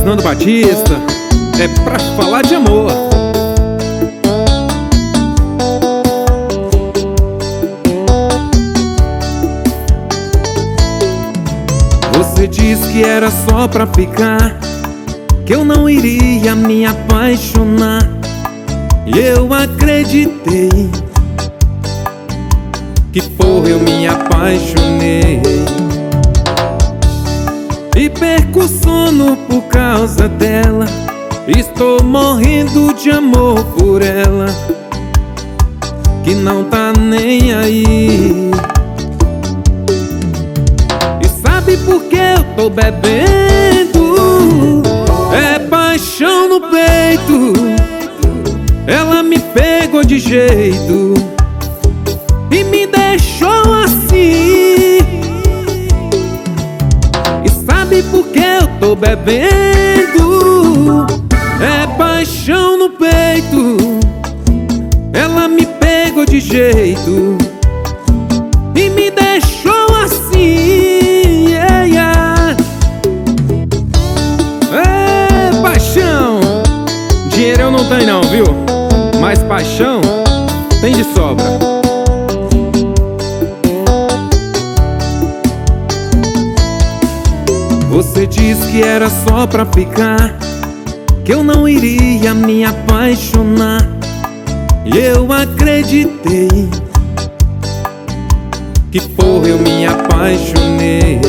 Fernando Batista, é pra falar de amor. Você disse que era só pra ficar, que eu não iria me apaixonar. E eu acreditei, que porra eu me apaixonei. E perco o sono por causa dela. Estou morrendo de amor por ela, que não tá nem aí. E sabe por que eu tô bebendo? É paixão no peito. Ela me pegou de jeito e me deixou assim. E sabe por que eu tô bebendo? É paixão no peito. Ela me pegou de jeito e me deixou assim. Yeah, yeah. É paixão. Dinheiro eu não tenho não, viu? Mas paixão tem de sobra. Você disse que era só pra ficar, que eu não iria me apaixonar. E eu acreditei, que porra eu me apaixonei.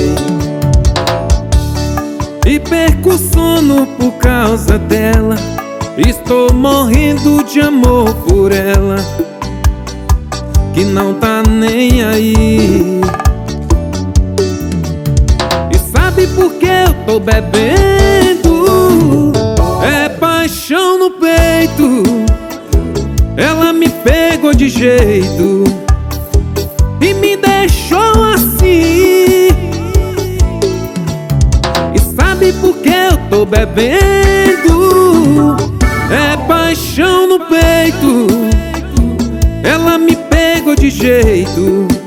E perco o sono por causa dela. Estou morrendo de amor por ela, que não tá nem aí. E sabe por que eu tô bebendo? É paixão no peito. Ela me pegou de jeito e me deixou assim. E sabe por que eu tô bebendo? É paixão no peito. Ela me pegou de jeito